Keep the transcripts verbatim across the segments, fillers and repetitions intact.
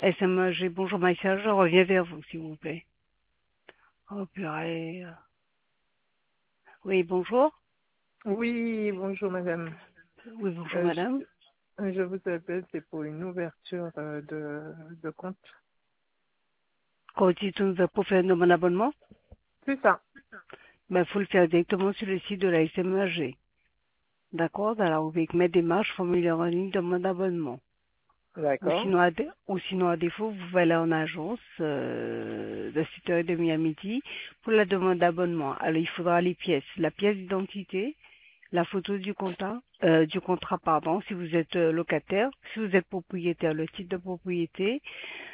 S M A G, bonjour Maïssa, je reviens vers vous, s'il vous plaît. Oh purée. Oui, bonjour. Oui, bonjour madame. Oui, bonjour Euh, madame. je, je vous appelle, c'est pour une ouverture euh, de, de compte. Quand on va pour faire mon abonnement, C'est ça. ben, faut le faire directement sur le site de la S M A G. D'accord? Alors, vous pouvez mettre des marches, formulaire en ligne, demande d'abonnement. Ou D'accord. sinon, à dé- ou sinon, à défaut, vous pouvez aller en agence, euh, de sept heures trente à midi pour la demande d'abonnement. Alors, il faudra les pièces. La pièce d'identité, la photo du contrat, euh, du contrat, pardon, si vous êtes euh, locataire, si vous êtes propriétaire, le titre de propriété,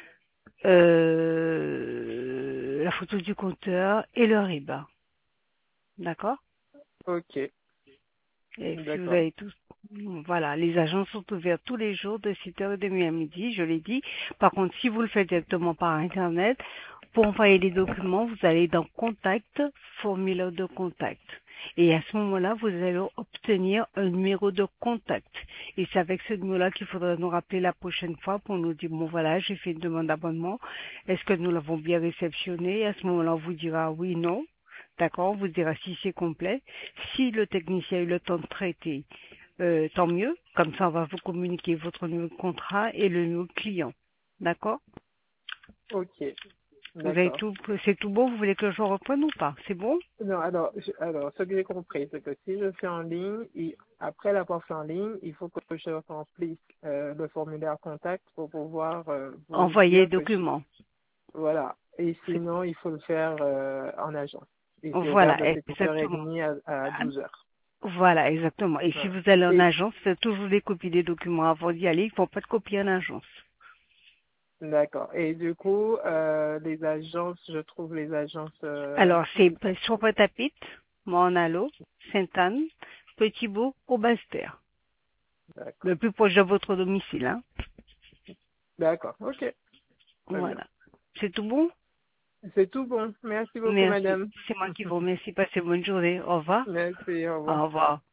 euh, la photo du compteur et le R I B A. D'accord? Ok. Et si vous D'accord. avez tous, voilà, les agences sont ouvertes tous les jours de sept heures trente à midi, je l'ai dit. Par contre, si vous le faites directement par Internet, pour envoyer les documents, vous allez dans Contact, formulaire de contact. Et à ce moment-là, vous allez obtenir un numéro de contact. Et c'est avec ce numéro-là qu'il faudra nous rappeler la prochaine fois pour nous dire, bon voilà, j'ai fait une demande d'abonnement. Est-ce que nous l'avons bien réceptionné? À ce moment-là, on vous dira oui, non. D'accord, on vous dira si c'est complet. Si le technicien a eu le temps de traiter, euh, tant mieux. Comme ça, on va vous communiquer votre numéro de contrat et le numéro de client. D'accord? Ok. Vous avez D'accord. tout, c'est tout bon? Vous voulez que je reprenne ou pas? C'est bon? Non, alors, je- alors, ce que j'ai compris, c'est que si je fais en ligne, et après l'avoir fait en ligne, il faut que je remplisse euh, le formulaire contact pour pouvoir euh, vous Envoyer les dire que je... documents. Voilà. Et C'est- sinon, il faut le faire euh, en agence. Et c'est ouvert Voilà, de sept heures exactement. trente à, à douze heures. Voilà, exactement. Et si Voilà. vous allez en Et agence, faites toujours des copies des documents avant d'y aller. Il ne faut pas de copier en agence. d'accord. Et du coup, euh, les agences, je trouve les agences. Euh, Alors, c'est sur Pointe-à-Pitre, Morne-à-l'Eau, Sainte-Anne, Petit-Bourg ou Basse-Terre. d'accord. Le plus proche de votre domicile, hein. D'accord. Ok. Très bien. Voilà. C'est tout bon? C'est tout bon. Merci beaucoup, Merci. madame. C'est moi qui vous remercie. Passez bonne journée. Au revoir. Merci. Au revoir. Au revoir.